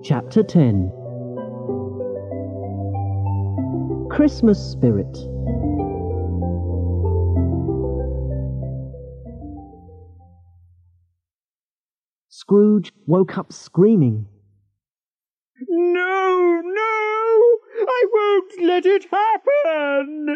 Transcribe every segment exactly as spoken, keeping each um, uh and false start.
Chapter ten. Christmas Spirit. Scrooge woke up screaming. No, no! I won't let it happen!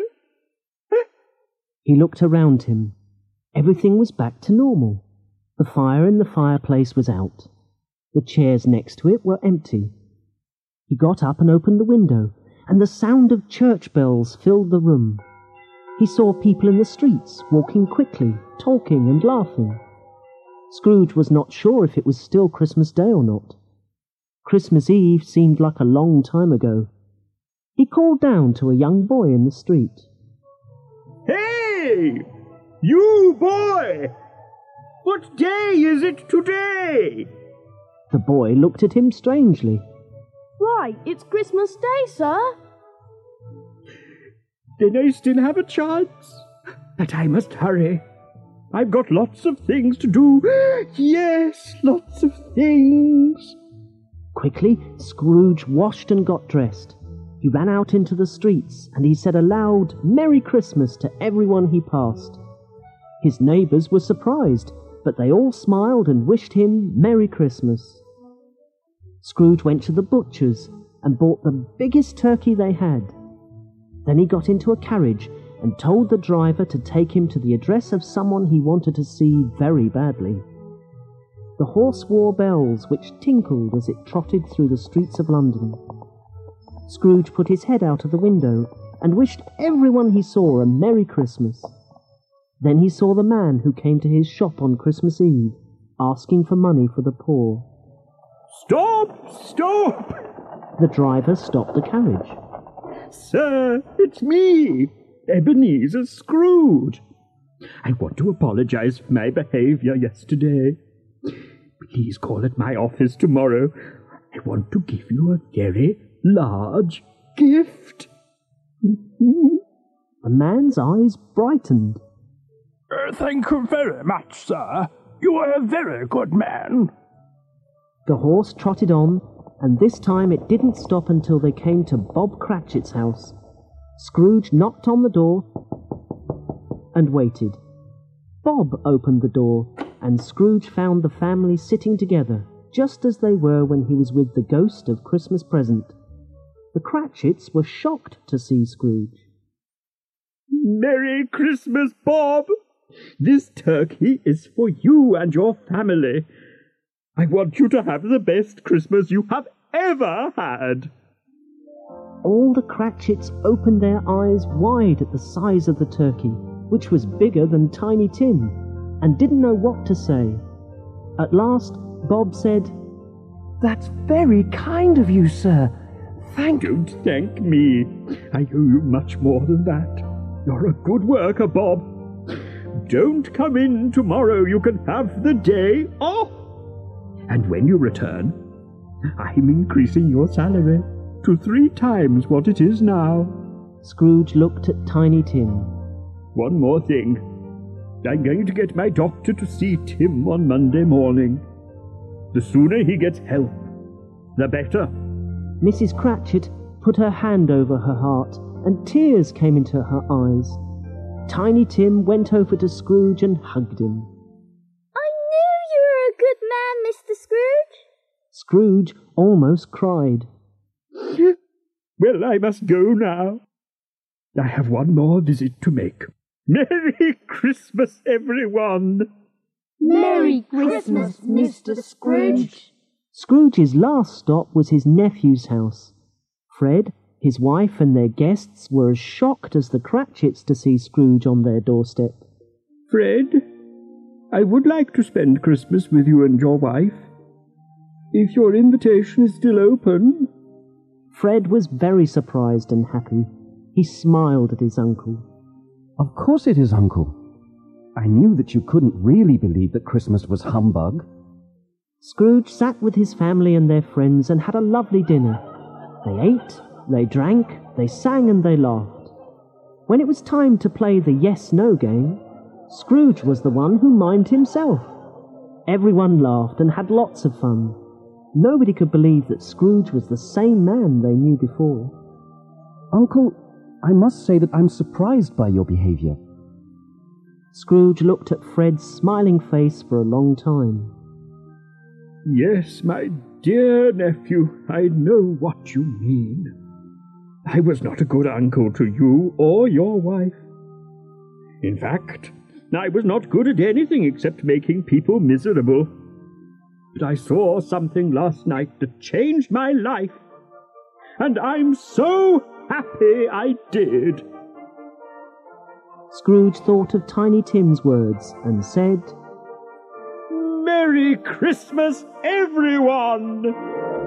He looked around him. Everything was back to normal. The fire in the fireplace was out. The chairs next to it were empty. He got up and opened the window, and the sound of church bells filled the room. He saw people in the streets, walking quickly, talking and laughing. Scrooge was not sure if it was still Christmas Day or not. Christmas Eve seemed like a long time ago. He called down to a young boy in the street. Hey! You boy! What day is it today? The boy looked at him strangely. Why, it's Christmas Day, sir. Then I still have a chance. But I must hurry. I've got lots of things to do. Yes, lots of things. Quickly, Scrooge washed and got dressed. He ran out into the streets, and he said a loud Merry Christmas to everyone he passed. His neighbours were surprised, but they all smiled and wished him Merry Christmas. Scrooge went to the butcher's and bought the biggest turkey they had. Then he got into a carriage and told the driver to take him to the address of someone he wanted to see very badly. The horse wore bells which tinkled as it trotted through the streets of London. Scrooge put his head out of the window and wished everyone he saw a Merry Christmas. Then he saw the man who came to his shop on Christmas Eve, asking for money for the poor. Stop! Stop! The driver stopped the carriage. Sir, it's me, Ebenezer Scrooge. I want to apologize for my behavior yesterday. Please call at my office tomorrow. I want to give you a very large gift. The man's eyes brightened. Uh, thank you very much, sir. You are a very good man. The horse trotted on, and this time it didn't stop until they came to Bob Cratchit's house. Scrooge knocked on the door and waited. Bob opened the door, and Scrooge found the family sitting together, just as they were when he was with the ghost of Christmas Present. The Cratchits were shocked to see Scrooge. Merry Christmas, Bob! This turkey is for you and your family. I want you to have the best Christmas you have ever had. All the Cratchits opened their eyes wide at the size of the turkey, which was bigger than Tiny Tim, and didn't know what to say. At last, Bob said, "That's very kind of you, sir. Thank you." Don't thank me. I owe you much more than that. You're a good worker, Bob. Don't come in tomorrow. You can have the day off. And when you return, I'm increasing your salary to three times what it is now. Scrooge looked at Tiny Tim. One more thing. I'm going to get my doctor to see Tim on Monday morning. The sooner he gets help, the better. Missus Cratchit put her hand over her heart, and tears came into her eyes. Tiny Tim went over to Scrooge and hugged him. I knew you were a good man, Mister Scrooge. Scrooge almost cried. Well, I must go now. I have one more visit to make. Merry Christmas, everyone! Merry Christmas, Mister Scrooge. Scrooge's last stop was his nephew's house. Fred, his wife and their guests were as shocked as the Cratchits to see Scrooge on their doorstep. Fred, I would like to spend Christmas with you and your wife. If your invitation is still open. Fred was very surprised and happy. He smiled at his uncle. Of course it is, Uncle. I knew that you couldn't really believe that Christmas was humbug. Scrooge sat with his family and their friends and had a lovely dinner. They ate, they drank, they sang and they laughed. When it was time to play the yes-no game, Scrooge was the one who mimed himself. Everyone laughed and had lots of fun. Nobody could believe that Scrooge was the same man they knew before. Uncle, I must say that I'm surprised by your behavior. Scrooge looked at Fred's smiling face for a long time. Yes, my dear nephew, I know what you mean. I was not a good uncle to you or your wife. In fact, I was not good at anything except making people miserable. But I saw something last night that changed my life, and I'm so happy I did. Scrooge thought of Tiny Tim's words and said, Merry Christmas, everyone!